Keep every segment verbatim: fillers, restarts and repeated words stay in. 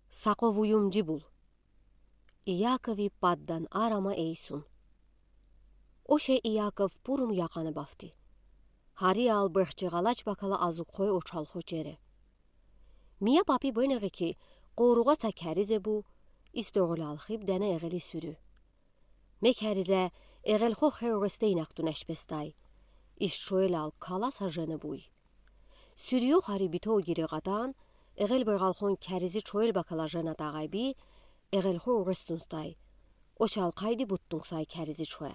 Саковуюмжи бул. Иакови паддан арама эйсун. Оше Иаков пурум яқаны бафти. Хари ал бырхчыгалач бакала азуқой очалхо жере. Мия папи бönеги ки qoruğa sa kərize bu, istoğul alxib dənə eğeli sürü. Me kərize eğel xo xergesteynaq tunəşbestay. İşçoyel al kala sajene buy. Sürüyo xari bito giri qatan, eğel bırğalxon kərizi çoyel bakala jena dağaybi, eğel xo uğestunstay. Oşal qaydi buttunsay kərizi çoya.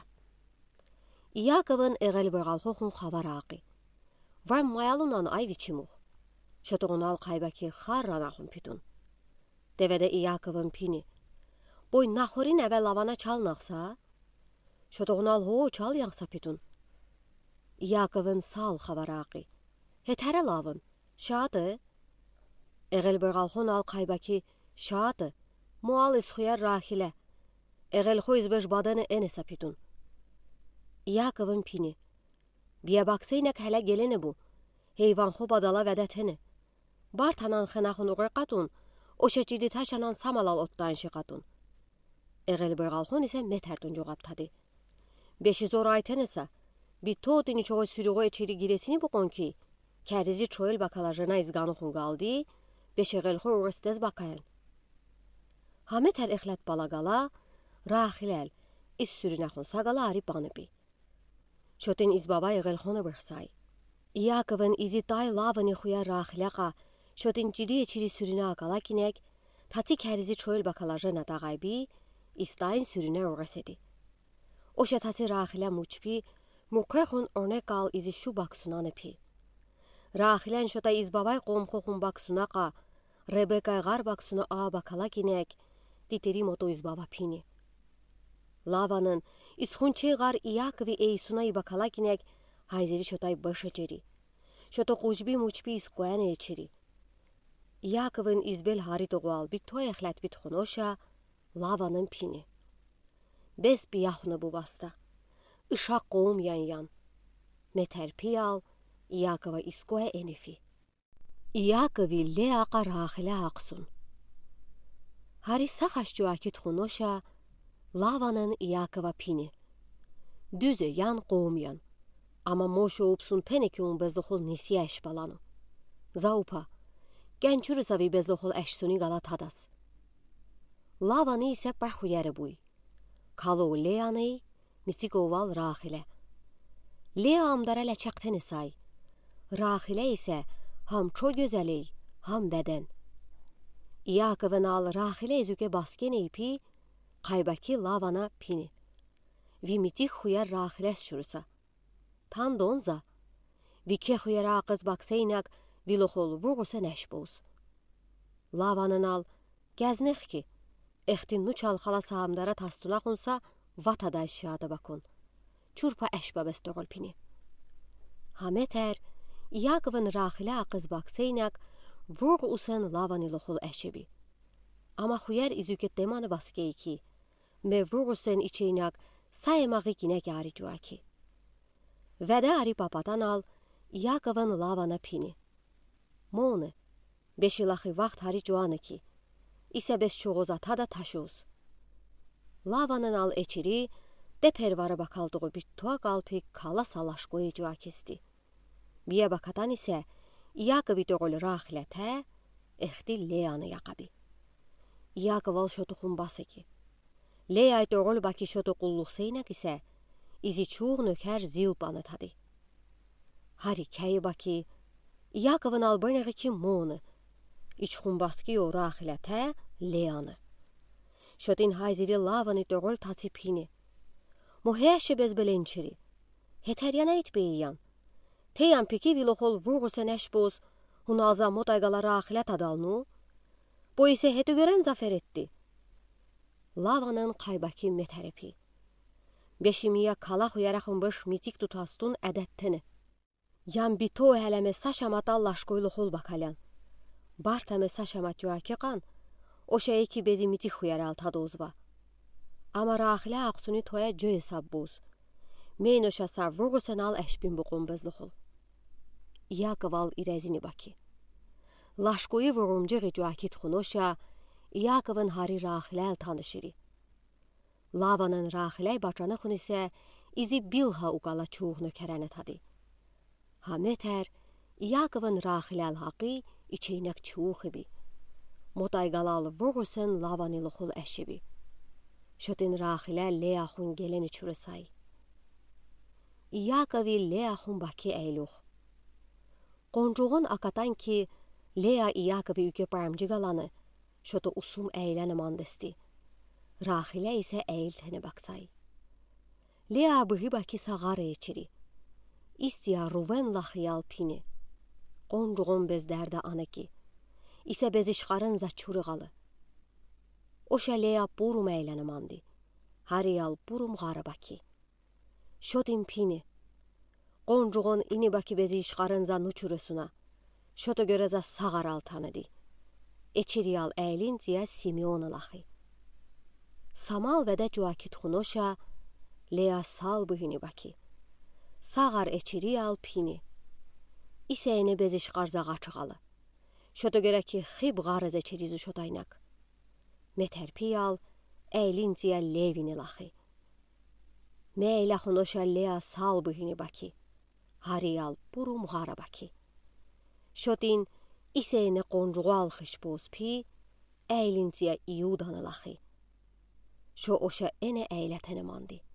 Iakov'ın eğel bırğalxoxun xavar aqi. Var mayalunan ay viçimuh. Şotoğun al qaybaki xarran axun pitun. Devede Iakov'ın pini. Boy naxorin əvə lavana çalnaqsa? Şotoğun al ho çal yanqsa pitun. Iakov'ın sal xavar aqi. Hetərə lavın. Şadı. Eğel bırğalxon al qaybaki şadı. Mual isxuyar rahilə. Eğel xo izbeş badanı enesa pitun. Iakov'ın pini. Biya baksaynak hələ gelene bu. Heyvan xo badala vədətəni. Bartanan xənaxun uğırqatun. O şəçidi taşanan samalal otdan şiqatun. Eğel bırğalxon ise meterdun joğaptadı. Beşi zor aytenesa. Bir todini çoğu sürüğü içeri giresini bukon ki. Kərizi çoyel bakalajına izganuxun qaldi. Beş eğel xo uğristez bakayan. Hameter exlet balagala. Raxiləl. İz sürünaxun sagala arib banıbi. Şotin izbaba eğel xona bırxsay. Iakov'ın izi tay lavani xuya raxiləqa. Şotin cidi içeri sürüne akala kinek. Tati kərizi çoyel bakalajına dağaybi. İstayin sürüne uğresedi. O şetati raxilə muçpi. Murqeğun örnek al izi şu baksunan epi. Raxilen şota izbabay qomxoxun baksunaqa. Rebekay gar baksuna a bakala kinek. Diteri moto izbaba pini. Lavanın isxunçe gar Iakovi eysunay bakala kinek. Hayzeri şotay başa ceri. Şoto qujbi muçpi isqoyan eçeri. Iakov'ın izbel hari doğal bit toy exlet bit xonoşa. Lavanın pini. Bes biyahunu bu vasta. Işaq qoğum yan yan. Meterpi al. Iakova iskoya enifi. Iakovi leaqa raxilə aqsun. Hari saxaşcu akit xonoşa. Lavanın Iakova pini. Düzü yan qoğum yan. Ama moşo upsun teneki un bezdoxol nisiya eşbalanu. Zaupa. Gençurusavi bezdoxol eşsuni qala tadas. Lavanı ise baxuyarı buy. Kalo leanı, mitigoval raxilə. Lea amdara ləçəqtəni say. Raxilə isə ham ço gözəli, ham bədən. Iakov'ın al raxilə izüke basken eypi, qaybaki lavana pini. Vimiti xuyar raxiləs şurusa. Tan donza. Vike xuyar aqız baksaynak, viloxol vuğusa nəşboz. Lavanın al, gəznex ki, Extin nuçal xala sahamdara tastunaqunsa, vatada eşyada bakun. Çurpa eşbabes doğul pini. Hameter, Iakov'ın raxilə aqız baksaynak, vuğ usan lavani loxul eşebi. Ama xuyar izüket demanı baskey ki, me vuğ usan içeynak, sayemağı ginek ari cuaki. Vədə ari papadan al, Iakov'ın lavana pini. Mone, beşilaxı vaxt hari cuanı ki, İsə bez çoğuzata da taşoz. Lavanın al eçiri, de pervara bakaldığı bir toğa qalpi kala salaşqoyu cua kesti. Biya bakatan isə, Iakovi doğul raxilətə, exti Leanı yaqabi. Iakov al şotuxun bası ki. Leay doğul baki şotuqulluqsaynak isə, izi çoğ nökər zil banı tadı. Hari kəyi baki, Iakov'ın al bönəği ki monu, İçxun baski o raxilətə Leanı. Şotin hayziri lavanı doğul tatı pini. Muhəşi bezbelençeri. Heteryan et beyan. Teyan piki viloxol vuğusa nəşboz, hun alza modaygala raxilət adalnu. Bu isə heti görən zafer etdi. Lavanın qaybaki meterepi. Beşimiya kala xuyaraxın baş mitik tutastun ədəttini. Yan bito hələmə saşamata laşqoyluxol bakalyan. Bartame saşamat joaki qan, o şeyi ki bezi miti xuyar alta dozva. Ama raxilə aqsuni toya jo hesab boz. Meynoşa sar vuğusan al eşbin buqun bezluxul. Iakov al irezini baki. Laşqoyu vuğumcığı joaki txunoşa, Իակովն հարի Ռախիլել tanışırı. Lavanın Ռախիլայ բաճանախուն ise izi bilha uqala çuğunu kərəni tadı. Hametər, İakovın Ռախիլել haqı içeynek çuğu bi. Motayqalalı vurğusun lavanılıqul əşibi. Şotin Ռախիլել Leaxun geleni çürüsay. İakovi Leaxun baki eyluq. Qoncuğun akatan ki Lea İakovi üke parmcı qalanı, şotu usum eyləni mandesti. Ռախիlə ise eyltəni baksay. Lea bığı baki sağarı içiri. İstiya Ruven laxiyal pini. Qoncuğun bez dərdə anı ki. İse bez işqarın zaçuru qalı. Oşa Lea burum eyləni mandi. Hariyal burum qarı baki. Şotin pini. Qoncuğun ini baki bezi işqarın za nuçurusuna. Şotu görəza sağaral tanıdı. Eçiriyal eylin ziya Simeon laxı. Samal və də cuakit xunoşa Lea sal bıhini baki. Sağar eçiriyal pini. İseyini bez işqar za qaçıqalı. Şotu görə ki xib qarız eçirizu şotaynak. Metərpiyal eylin ziya Levini laxı. Meylə xunoşa Lea sal bıhini baki. Hariyal burum qarı baki. Şotin iseyini qoncuğu alxış boz pi, eylin ziya İudanı laxı. Şo oşa ene eylətəni mandi.